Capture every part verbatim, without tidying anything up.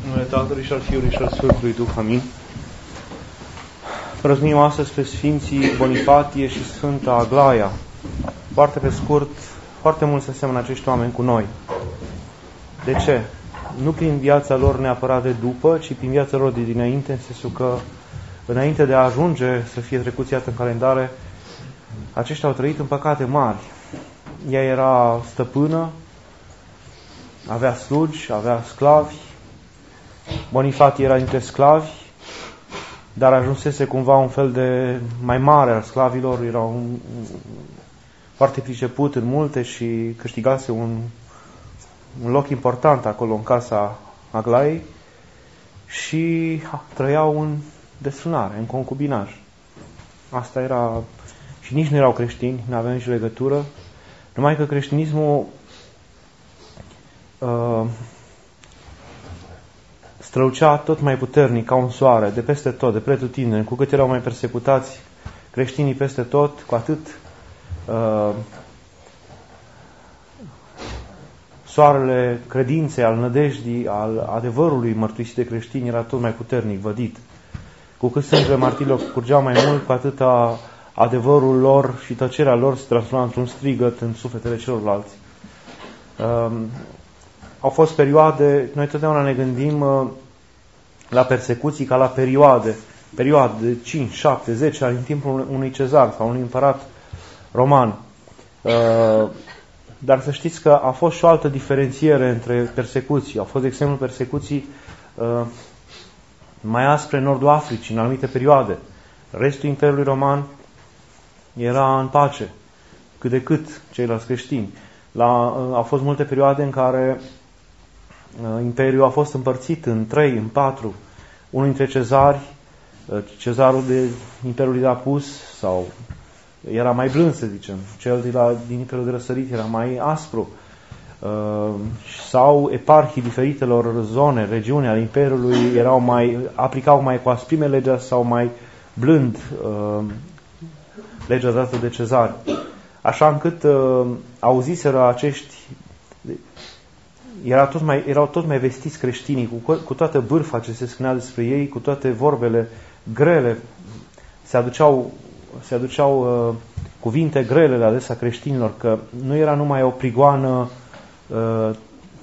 numele Tatălui și al Fiului și al Sfântului Duh. Amin. Prăznim astăzi pe Sfinții Bonifatie și Sfânta Aglaia. Foarte pe scurt, foarte mult se aseamănă acești oameni cu noi. De ce? Nu prin viața lor neapărat de după, ci prin viața lor de dinainte, în sensul că înainte de a ajunge să fie trecuți iată în calendare, aceștia au trăit în păcate mari. Ea era stăpână, avea slugi, avea sclavi. Bonifatie era dintre sclavi, dar ajunsese cumva un fel de mai mare al sclavilor, era un, un, foarte priceput în multe și câștigase un, un loc important acolo în casa Aglaiei și ha, trăiau în desfrânare, în concubinaj. Asta era, și nici nu erau creștini, nu aveau nici legătură, numai că creștinismul uh, strălucea tot mai puternic ca un soare, de peste tot, de pretutindeni. Cu cât erau mai persecutați creștinii peste tot, cu atât uh, soarele credinței, al nădejdii, al adevărului mărturisit de creștini era tot mai puternic vădit. Cu cât sângele martirilor curgeau mai mult, cu atât adevărul lor și tăcerea lor se transforma într-un strigăt în sufletele celorlalți. Uh, Au fost perioade, noi totdeauna ne gândim uh, la persecuții ca la perioade, perioade de cinci, șapte, zece ani în timpul unui cezar sau unui împărat roman. Uh, dar să știți că a fost și o altă diferențiere între persecuții. Au fost, de exemplu, persecuții uh, mai aspre în nordul Africii, în anumite perioade. Restul Imperiului Roman era în pace, cât de cât ceilalți creștini. La, uh, au fost multe perioade în care Imperiul a fost împărțit în trei, în patru. Unul dintre cezari, cezarul de Imperiului de Apus, sau era mai blând, să zicem. Cel de la, din Imperiul de Răsărit era mai aspru. Sau eparhii diferitelor zone, regiuni ale Imperiului erau mai, aplicau mai cu asprime legea sau mai blând legea dată de cezari. Așa încât auziseră acești Era tot mai, erau tot mai vestiți creștinii, cu, cu toată bârfa ce se spunea despre ei, cu toate vorbele grele, se aduceau, se aduceau uh, cuvinte grele la adresa creștinilor, că nu era numai o prigoană uh,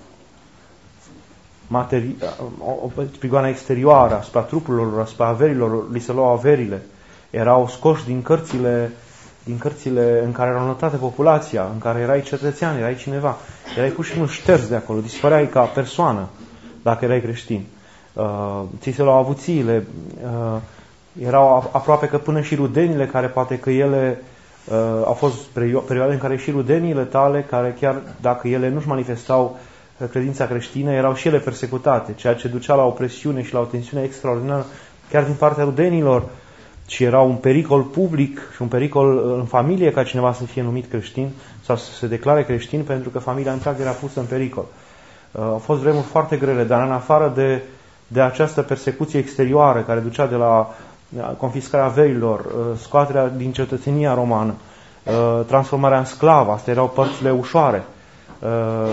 materi, o, o prigoană exterioară asupra trupurilor, asupra averilor, li se luau averile, erau scoși din cărțile din cărțile în care era notată populația, în care erai cetățean, erai cineva, erai pur și simplu șters de acolo, dispăreai ca persoană dacă erai creștin. Uh, ți se luau avuțiile, uh, erau aproape că până și rudenile, care poate că ele uh, au fost perioade în care și rudeniile tale, care chiar dacă ele nu-și manifestau credința creștină, erau și ele persecutate, ceea ce ducea la o presiune și la o tensiune extraordinară chiar din partea rudenilor. Și era un pericol public și un pericol în familie ca cineva să fie numit creștin sau să se declare creștin, pentru că familia întreagă era pusă în pericol. Uh, au fost vremuri foarte grele, dar în afară de, de această persecuție exterioară care ducea de la confiscarea averilor, uh, scoaterea din cetățenia romană, uh, transformarea în sclav, astea erau părțile ușoare uh,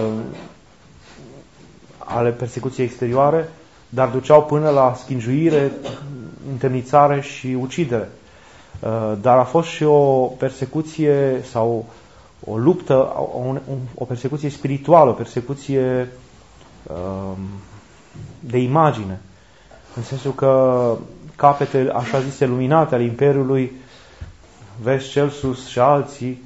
ale persecuției exterioare, dar duceau până la schingiuire, întemnițare și ucidere. Dar a fost și o persecuție sau o luptă, o, o persecuție spirituală, o persecuție de imagine. În sensul că capete, așa zise, luminate ale Imperiului, vezi Celsus și alții,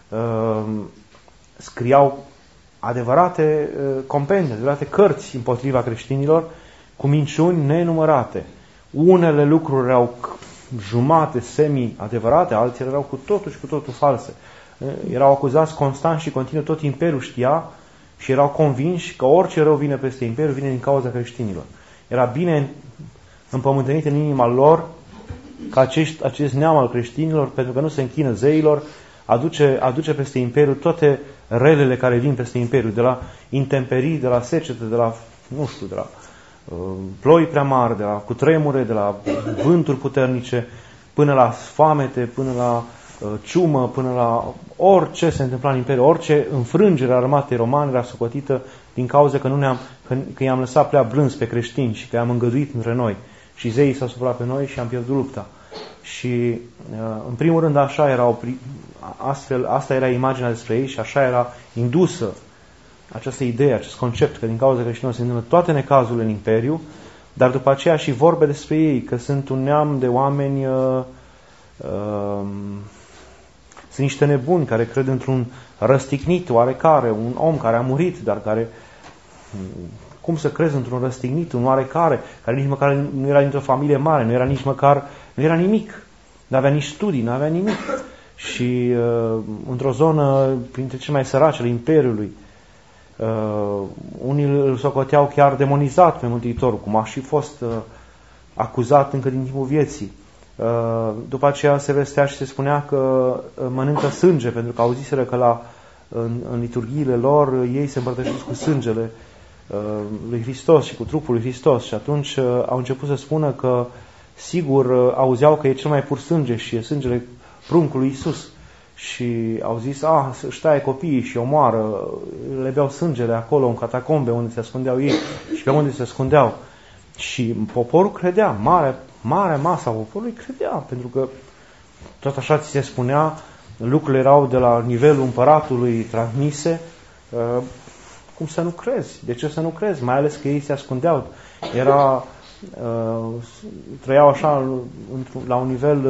scriau adevărate compendii, adevărate cărți împotriva creștinilor, cu minciuni nenumărate. Unele lucruri erau jumate, semi-adevărate, altele erau cu totul și cu totul false. Erau acuzați constant și continuu, tot Imperiul știa și erau convinși că orice rău vine peste Imperiu vine din cauza creștinilor. Era bine împământenit în inima lor că acești, acest neam al creștinilor, pentru că nu se închină zeilor, aduce, aduce peste Imperiu toate relele care vin peste Imperiu, de la intemperii, de la secete, de la, nu știu, de la ploi prea mari, de la cutremure, de la vânturi puternice, până la sfoamete, până la ciumă, până la orice se întâmpla în Imperiu, orice înfrângere a armatei romane era socotită din cauza că, nu ne-am, că, că i-am lăsat prea blânzi pe creștini și că i-am îngăduit între noi. Și zeii s-au supărat pe noi și am pierdut lupta. Și în primul rând așa era, astfel, asta era imaginea despre ei și așa era indusă această idee, acest concept, că din cauza creștinilor se întâmplă toate necazurile în Imperiu, dar după aceea și vorbe despre ei, că sunt un neam de oameni, uh, uh, sunt niște nebuni care cred într-un răstignit oarecare, un om care a murit, dar care, cum să crezi într-un răstignit, un oarecare, care nici măcar nu era dintr-o familie mare, nu era nici măcar, nu era nimic, nu avea nici studii, nu avea nimic. Și uh, într-o zonă printre cele mai sărace ale Imperiului, Uh, unii îl socoteau chiar demonizat pe Mântuitorul, cum a și fost uh, acuzat încă din timpul vieții. Uh, după aceea se vestea și se spunea că uh, mănâncă sânge, pentru că auziseră că la, în, în liturghiile lor uh, ei se împărtășesc cu sângele uh, lui Hristos și cu trupul lui Hristos. Și atunci uh, au început să spună că sigur uh, auzeau că e cel mai pur sânge și e sângele pruncului Iisus. Și au zis, ah, își taie copiii și omoară, le beau sângele acolo în catacombe unde se ascundeau ei și pe unde se ascundeau. Și poporul credea, mare, mare masa poporului credea, pentru că tot așa ți se spunea, lucrurile erau de la nivelul împăratului transmise. Cum să nu crezi? De ce să nu crezi? Mai ales că ei se ascundeau. Era, trăiau așa la un nivel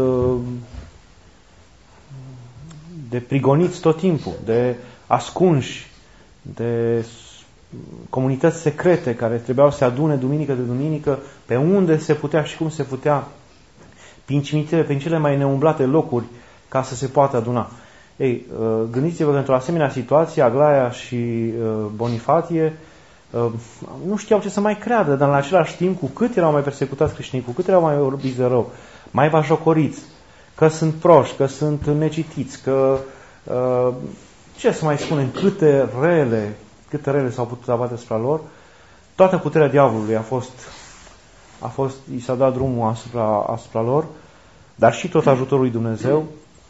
de prigoniți tot timpul, de ascunși, de comunități secrete care trebuiau să se adune duminică de duminică pe unde se putea și cum se putea, prin cimitire, prin cele mai neumblate locuri, ca să se poată aduna. Ei, gândiți-vă că într-o asemenea situație, Aglaia și Bonifatie nu știau ce să mai creadă, dar în același timp, cu cât erau mai persecutați creștinii, cu cât erau mai orbiți de rău, mai bajocoriți, că sunt proști, că sunt necitiți, că uh, ce să mai spunem, câte rele, câte rele s-au putut abate asupra lor, toată puterea diavolului a fost, a fost, i s-a dat drumul asupra, asupra lor, dar și tot ajutorul lui Dumnezeu,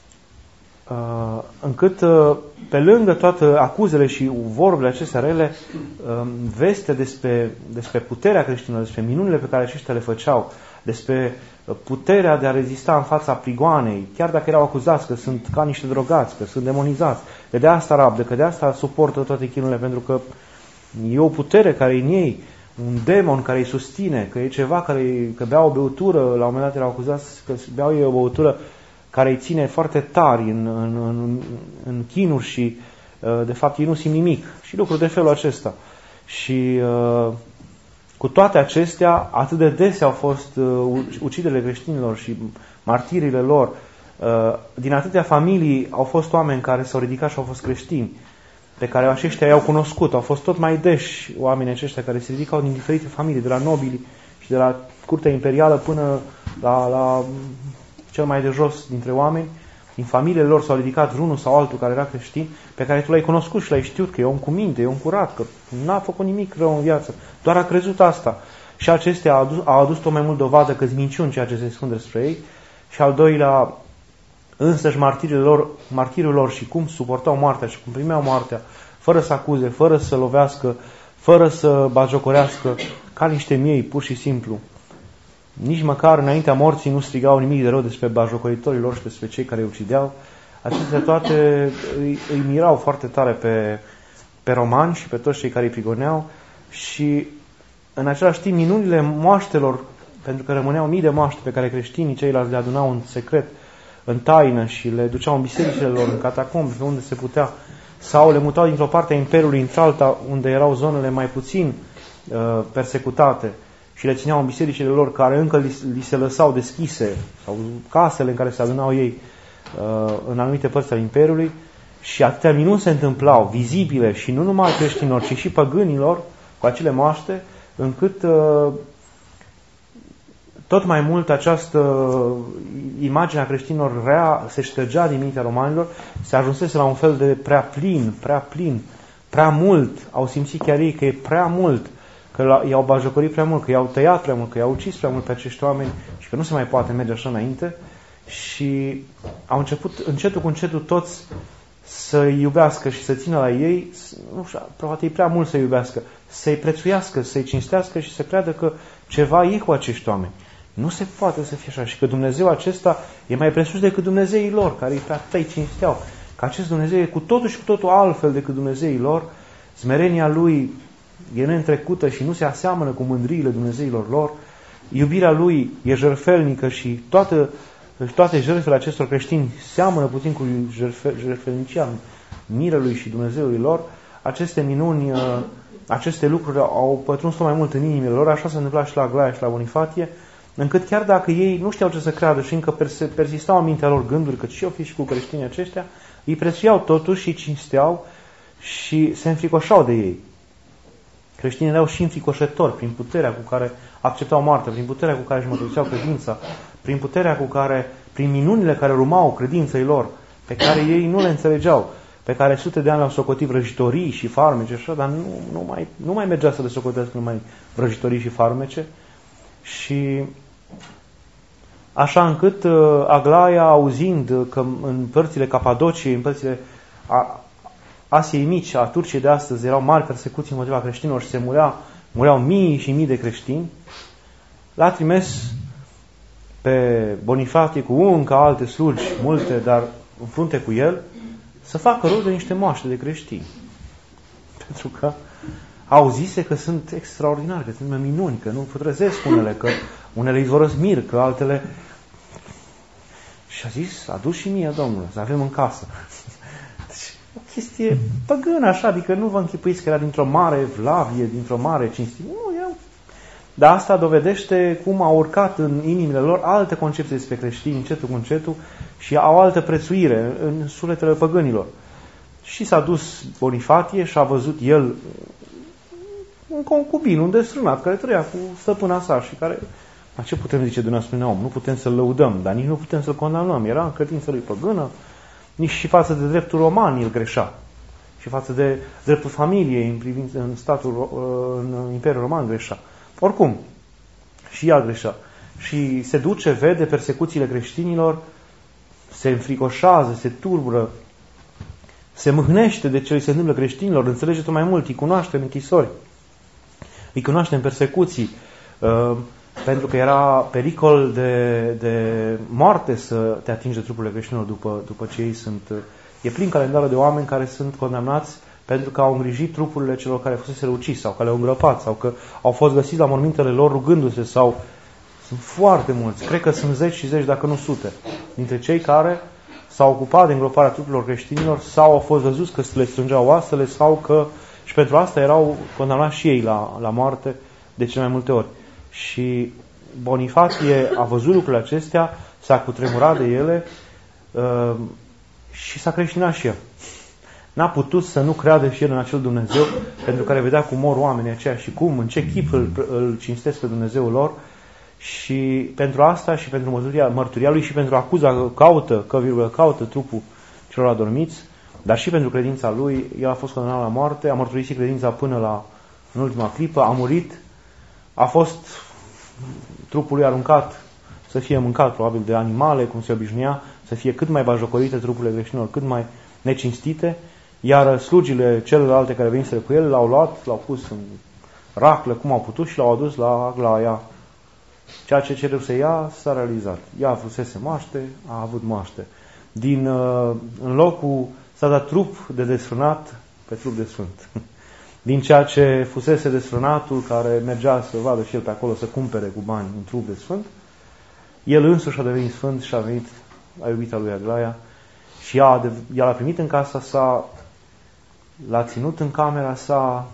uh, încât uh, pe lângă toate acuzele și vorbele acestea rele, uh, veste despre, despre puterea creștinilor, despre minunile pe care aceștia le făceau, despre puterea de a rezista în fața prigoanei, chiar dacă erau acuzați că sunt ca niște drogați, că sunt demonizați, că de asta rabdă, că de asta suportă toate chinurile, pentru că e o putere care e în ei, un demon care îi susține, că e ceva care, că bea o băutură, la un moment dat erau acuzați că beau ei o băutură care îi ține foarte tari în, în, în, în chinuri și de fapt ei nu simt nimic și lucruri de felul acesta. Și cu toate acestea, atât de dese au fost uh, uciderile creștinilor și martirile lor. Uh, din atâtea familii au fost oameni care s-au ridicat și au fost creștini, pe care aceștia i-au cunoscut. Au fost tot mai deși oamenii aceștia care se ridicau din diferite familii, de la nobili și de la curtea imperială până la, la cel mai de jos dintre oameni. Din familiile lor s-au ridicat unul sau altul care era creștin, pe care tu l-ai cunoscut și l-ai știut că e om cu minte, e om curat, că n-a făcut nimic rău în viață, doar a crezut asta. Și acestea au adus, au adus tot mai mult dovadă că-s minciuni ceea ce se spune despre ei. Și al doilea, însăși martirii lor, martirii lor și cum suportau moartea și cum primeau moartea, fără să acuze, fără să lovească, fără să bagiocorească, ca niște miei, pur și simplu. Nici măcar înaintea morții nu strigau nimic de rău despre bajocoritorii lor și despre cei care îi ucideau. Acestea toate îi, îi mirau foarte tare pe, pe romani și pe toți cei care îi prigoneau și în același timp minunile moaștelor, pentru că rămâneau mii de moaște pe care creștinii ceilalți le adunau în secret, în taină și le duceau în bisericile lor, în catacombe, pe unde se putea, sau le mutau dintr-o parte a Imperiului într-alta, unde erau zonele mai puțin uh, persecutate, și le țineau în bisericile lor care încă li, li se lăsau deschise, sau casele în care se adunau ei uh, în anumite părți ale Imperiului, și atâtea minuni se întâmplau, vizibile, și nu numai creștinilor, ci și păgânilor, cu acele moaște, încât uh, tot mai mult această imagine a creștinilor rea se ștergea din mintea romanilor, se ajunsese la un fel de prea plin, prea plin, prea mult, au simțit chiar ei că e prea mult, că i-au bajocorit prea mult, că i-au tăiat prea mult, că i-au ucis prea mult pe acești oameni și că nu se mai poate merge așa înainte. Și au început încetul cu încetul toți să-i iubească și să țină la ei, nu știu, poate e prea mult să iubească, să-i prețuiască, să-i cinstească și să creadă că ceva e cu acești oameni. Nu se poate să fie așa și că Dumnezeu acesta e mai presus decât Dumnezeii lor, care îi prea cinsteau. Că acest Dumnezeu e cu totul și cu totul altfel decât Dumnezeii lor, smerenia Lui e neîntrecută și nu se aseamănă cu mândriile Dumnezeilor lor, iubirea Lui e jertfelnică și toată, toate jertfele acestor creștini seamănă puțin cu jertfelnicia mirelui și Dumnezeului lor. Aceste minuni, aceste lucruri au pătruns tot mai mult în inimile lor, așa se întâmpla și la Aglaia și la Bonifatie, încât chiar dacă ei nu știau ce să creadă și încă persistau în mintea lor gânduri, că și-o fi și cu creștinii aceștia, îi prețuiau totuși și îi cinsteau și se înfricoșau de ei. Creștinii erau și înfricoșători prin puterea cu care acceptau moartea, prin puterea cu care își mărturiseau credința, prin puterea cu care, prin minunile care urmau credinței lor, pe care ei nu le înțelegeau, pe care sute de ani le-au socotit vrăjitorii și farmece, așa, dar nu, nu, mai, nu mai mergea să le socotească numai vrăjitorii și farmece. Și așa încât uh, Aglaia, auzind că în părțile Capadociei, în părțile a, Asiei Mici, a Turciei de astăzi, erau mari persecuții împotriva creștinilor și se murea, mureau mii și mii de creștini, l-a trimis pe Bonifatie cu încă alte slugi, multe, dar în frunte cu el, să facă rost de niște moaște de creștini. Pentru că auzise că sunt extraordinari, că sunt minuni, că nu putrezesc unele, că unele izvorăsc mir, că altele... Și a zis, adu și mie, Domnule, să avem în casă. Deci, o chestie păgână așa, adică nu vă închipuiți că era dintr-o mare evlavie, dintr-o mare cinstire. Nu, erau... Dar asta dovedește cum au urcat în inimile lor alte concepții despre creștini, încetul cu încetul, și au altă prețuire în sufletele păgânilor. Și s-a dus Bonifatie și a văzut el un concubin, un destrânat, care trăia cu stăpâna sa și care... A ce putem zice de un asemenea om? Nu putem să-l lăudăm, dar nici nu putem să-l condamnăm. Era în credința lui păgână, nici și față de dreptul roman el greșea. Și față de dreptul familiei în, privință, în statul, în Imperiul Roman greșea. Oricum, și ea greșea. Și se duce, vede persecuțiile creștinilor, se înfricoșează, se turbură, se mâhnește de ce îi se întâmplă creștinilor, înțelege tot mai mult, îi cunoaște în închisori, îi cunoaște în persecuții, uh, pentru că era pericol de, de moarte să te atingi de trupurile creștinilor după, după ce ei sunt... Uh, e plin calendarul de oameni care sunt condamnați pentru că au îngrijit trupurile celor care fusese uciși sau că le-au îngropat sau că au fost găsiți la mormintele lor rugându-se sau... Sunt foarte mulți, cred că sunt zeci și zeci, dacă nu sute, dintre cei care s-au ocupat de îngroparea trupurilor creștinilor sau au fost văzuți că le strângeau oasele sau că și pentru asta erau condamnați și ei la, la moarte de cele mai multe ori. Și Bonifatie a văzut lucrurile acestea, s-a cutremurat de ele uh, și s-a creștinat și el. N-a putut să nu creadă și el în acel Dumnezeu pentru care vedea cum mor oamenii aceia și cum, în ce chip îl, îl cinstesc pe Dumnezeul lor. Și pentru asta și pentru mărturia, mărturia lui și pentru acuza că caută, că virgulă, caută trupul celor adormiți, dar și pentru credința lui, el a fost condamnat la moarte, a mărturisit credința până la în ultima clipă, a murit, a fost trupul lui aruncat să fie mâncat probabil de animale, cum se obișnuia, să fie cât mai bajocorite trupurile creștinilor, cât mai necinstite, iar slugile celelalte care veniseră cu el l-au luat, l-au pus în raclă cum au putut și l-au adus la Aglaia. Ceea ce cereau să ia s-a realizat. Ea fusese moaște, a avut moaște. Din, în locul s-a dat trup de desfrânat pe trup de sfânt. Din ceea ce fusese desfrânatul care mergea să vadă și el pe acolo să cumpere cu bani un trup de sfânt, el însuși a devenit sfânt și a venit la iubita lui Aglaia și ea, ea l-a primit în casa sa, l-a ținut în camera sa,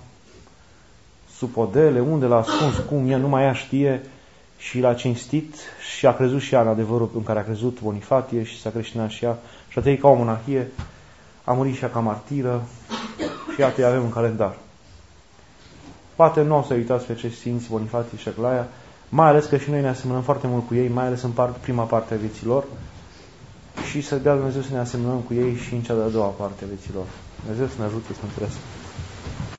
sub podele, unde l-a ascuns, cum ea numai ea știe, și l-a cinstit și a crezut și ea în adevărul în care a crezut Bonifatie și s-a creștinat și ea și a trăit ca o monahie, a murit și ea ca martiră și iată, avem în calendar. Poate nu o să uitați pe acești sfinți Bonifatie și Aglaia, mai ales că și noi ne asemănăm foarte mult cu ei, mai ales în part, prima parte a vieților și să dea Dumnezeu să ne asemănăm cu ei și în cea de-a doua parte a vieților. Dumnezeu să ne ajute să înțelegem.